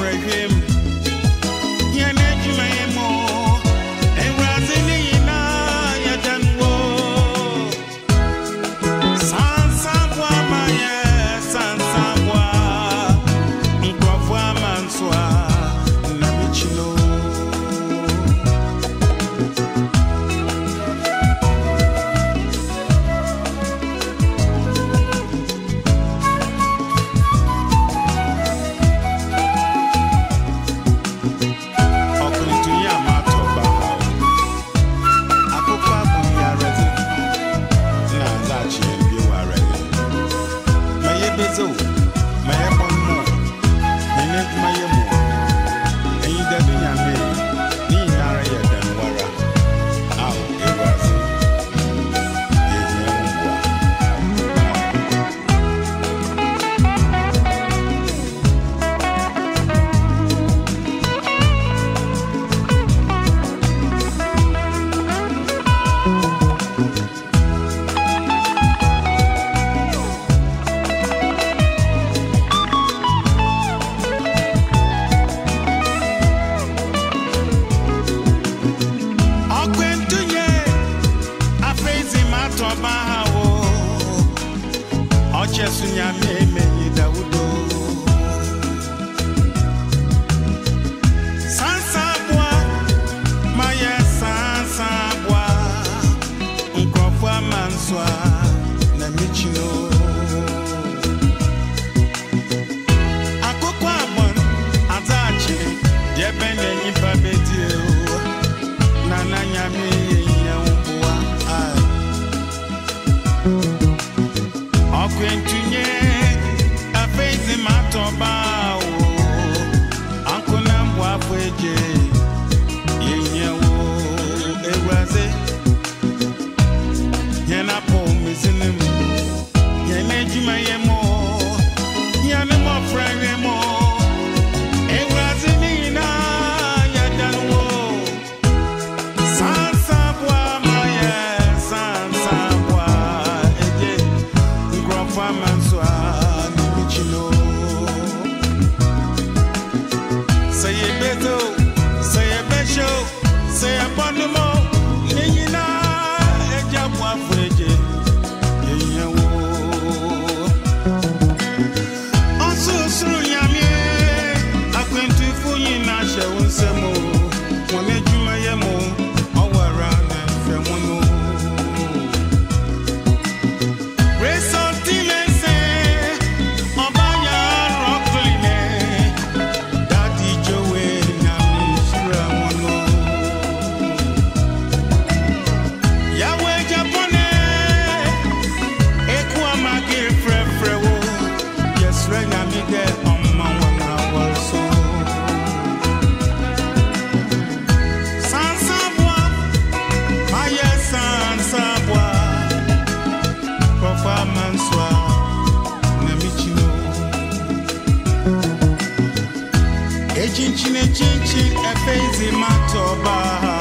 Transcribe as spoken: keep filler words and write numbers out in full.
for him. Yanejuma yemo, and Razilina Yadanwo. Sansabwa Maya, Sansabwa, Mkwafwa Manswa, Namichino. Sunya me me Daudo Sansabwa Maya Sansabwa Nkofwa Manswa na Michino Akokwa Abon Azachi Debene Nipa Bedio Nana Nyame Yawubwa Okwentunye afezi matoba o ankona mbwa fweje yenyewo ewaze yana po misinim yana juma yemo yana mo frere mo ewaze nina yadanwo sansabwa maya sansabwa eje Manswa ni Michino. Say a beto, say a besho, say a bonimo, Nina, a jabwa fweje, Yawo. Also, Sunyami, I went to Fuyina, Shawunsemo, Monejuma Yemo, our run and Femono. Chinchi, chinchi, efezi matoba.